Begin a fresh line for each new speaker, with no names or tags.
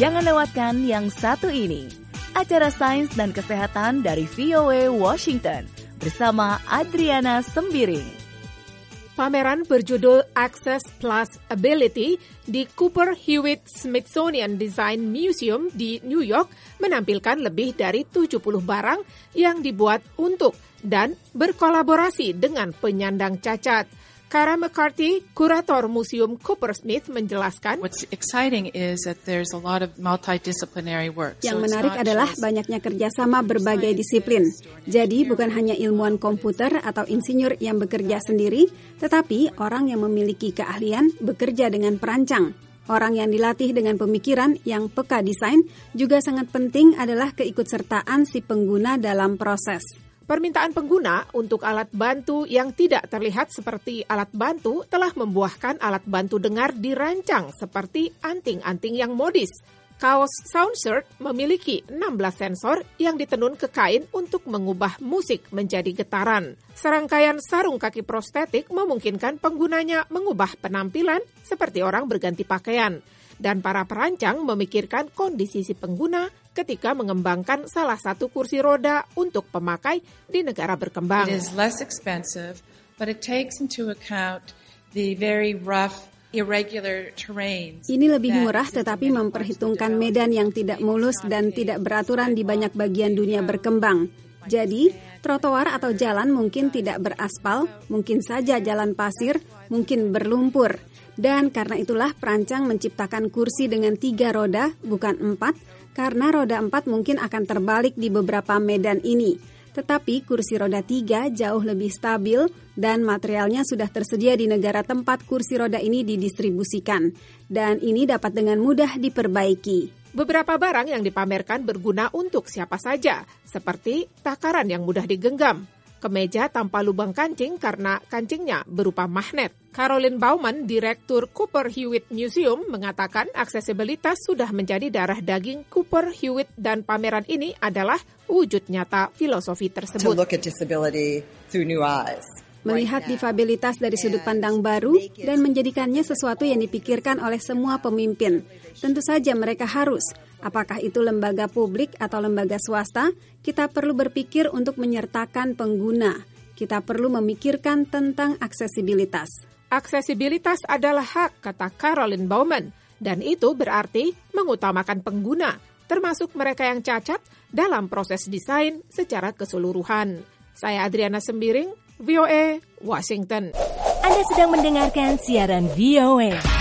Jangan lewatkan yang satu ini. Acara Sains dan Kesehatan dari VOA Washington bersama Adriana Sembiring.
Pameran berjudul Access Plus Ability di Cooper Hewitt Smithsonian Design Museum di New York menampilkan lebih dari 70 barang yang dibuat untuk dan berkolaborasi dengan penyandang cacat. Cara McCarthy, kurator Museum Cooper Smith, menjelaskan,
What's exciting is that there's a lot of multidisciplinary work.
Yang menarik adalah banyaknya kerjasama berbagai disiplin. Jadi bukan hanya ilmuwan komputer atau insinyur yang bekerja sendiri, tetapi orang yang memiliki keahlian bekerja dengan perancang. Orang yang dilatih dengan pemikiran yang peka desain juga sangat penting adalah keikutsertaan si pengguna dalam proses.
Permintaan pengguna untuk alat bantu yang tidak terlihat seperti alat bantu telah membuahkan alat bantu dengar dirancang seperti anting-anting yang modis. Kaos Soundshirt memiliki 16 sensor yang ditenun ke kain untuk mengubah musik menjadi getaran. Serangkaian sarung kaki prostetik memungkinkan penggunanya mengubah penampilan seperti orang berganti pakaian. Dan para perancang memikirkan kondisi si pengguna ketika mengembangkan salah satu kursi roda untuk pemakai di negara berkembang.
It is less expensive, but it takes into account the very rough, irregular terrains.
Ini lebih murah tetapi memperhitungkan medan yang tidak mulus dan tidak beraturan di banyak bagian dunia berkembang. Jadi, trotoar atau jalan mungkin tidak beraspal, mungkin saja jalan pasir, mungkin berlumpur. Dan karena itulah perancang menciptakan kursi dengan 3 roda, bukan 4, karena roda 4 mungkin akan terbalik di beberapa medan ini. Tetapi kursi roda 3 jauh lebih stabil dan materialnya sudah tersedia di negara tempat kursi roda ini didistribusikan. Dan ini dapat dengan mudah diperbaiki.
Beberapa barang yang dipamerkan berguna untuk siapa saja, seperti takaran yang mudah digenggam, kemeja tanpa lubang kancing karena kancingnya berupa magnet. Carolyn Bauman, Direktur Cooper Hewitt Museum, mengatakan aksesibilitas sudah menjadi darah daging Cooper Hewitt dan pameran ini adalah wujud nyata filosofi tersebut.
To look at disability through new eyes.
Melihat difabilitas dari sudut pandang baru dan menjadikannya sesuatu yang dipikirkan oleh semua pemimpin. Tentu saja mereka harus, apakah itu lembaga publik atau lembaga swasta, kita perlu berpikir untuk menyertakan pengguna. Kita perlu memikirkan tentang aksesibilitas.
Aksesibilitas adalah hak, kata Carolyn Bauman, dan itu berarti mengutamakan pengguna, termasuk mereka yang cacat, dalam proses desain secara keseluruhan. Saya Adriana Sembiring, VOA, Washington.
Anda sedang mendengarkan siaran VOA.